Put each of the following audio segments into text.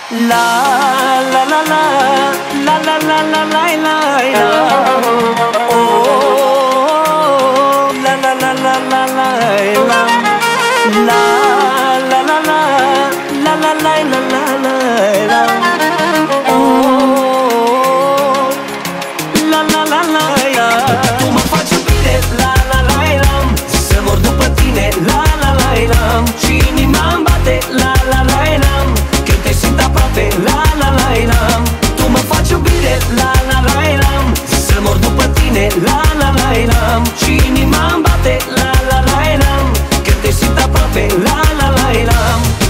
La la la la la la la la la la la. Oh la la la la la la la. La la la la la la la la la la. Oh la la la la la. Tu mă faci iubire, la la la la. Să mor după tine, la la la la. Și inima-mi bate, la la la la. Când te simt aproape, la la la la. Tu mă faci iubire, la la la la. Să mor după tine, la la la la. Și inima-mi bate, la la la la. Când te simt aproape, la la la la.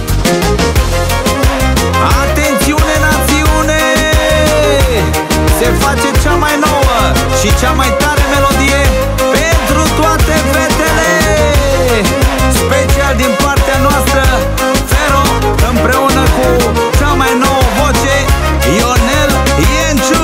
Atențiune, națiune! Se face cea mai nouă și cea mai tare melodie pentru toate fetele, special din partea noastră, Fero, împreună cu cea mai nouă voce, Ionel Ienciu.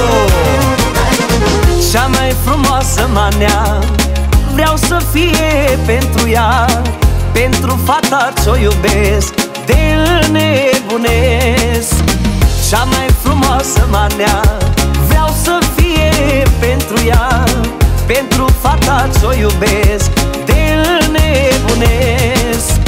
Cea mai frumoasă manea, vreau să fie pentru ea, pentru fata ce-o iubesc, de înnebunesc. Cea mai frumoasă manea, vreau să fie pentru ea, pentru fata ce-o iubesc, de înnebunesc.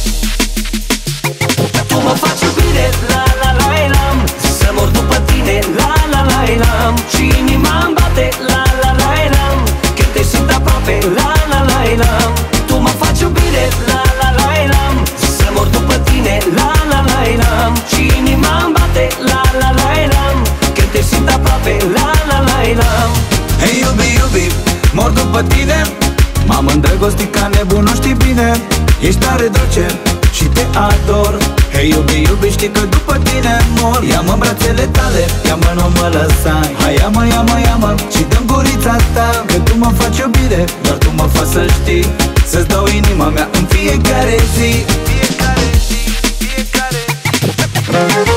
Tu mă faci iubire, la la la la. Să mor după tine, la la la la. Și inima-mi bate, la la la la. Când te simt aproape, la la la la. Tu mă faci iubire, la la la la. Să mor după tine, la la la la. Și inima-mi bate, la la la la. Când te simt aproape, la la la la. Hei iubi, iubi, mor după tine. M-am îndrăgostit ca nebun, nu știi bine. Ești tare dulce și te ador. Hei iubi, iubi, știi că după tine mor. Ia-mă în brațele tale, ia-mă, nu mă lăsa. Hai ia-mă, ia-mă, ia-mă și dă-mi gurița ta. Că tu mă faci iubire, doar tu mă faci să știi. Să-ți dau inima mea în fiecare zi. Fiecare zi, fiecare zi.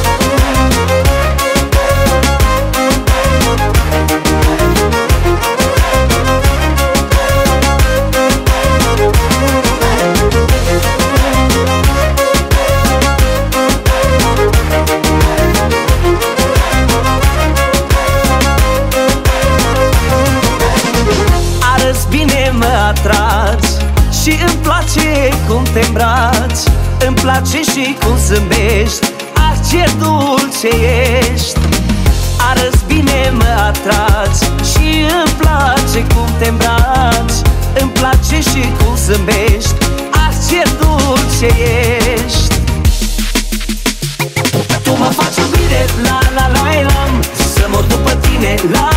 Bine mă atragi și îmi place cum te îmbraci. Îmi place și cum zâmbești, ah, ce dulce ești. Arăți bine mă atragi și îmi place cum te îmbraci. Îmi place și cum zâmbești, ah, ce dulce ești. Tu mă faci iubire, la la la la. Să mor după tine, la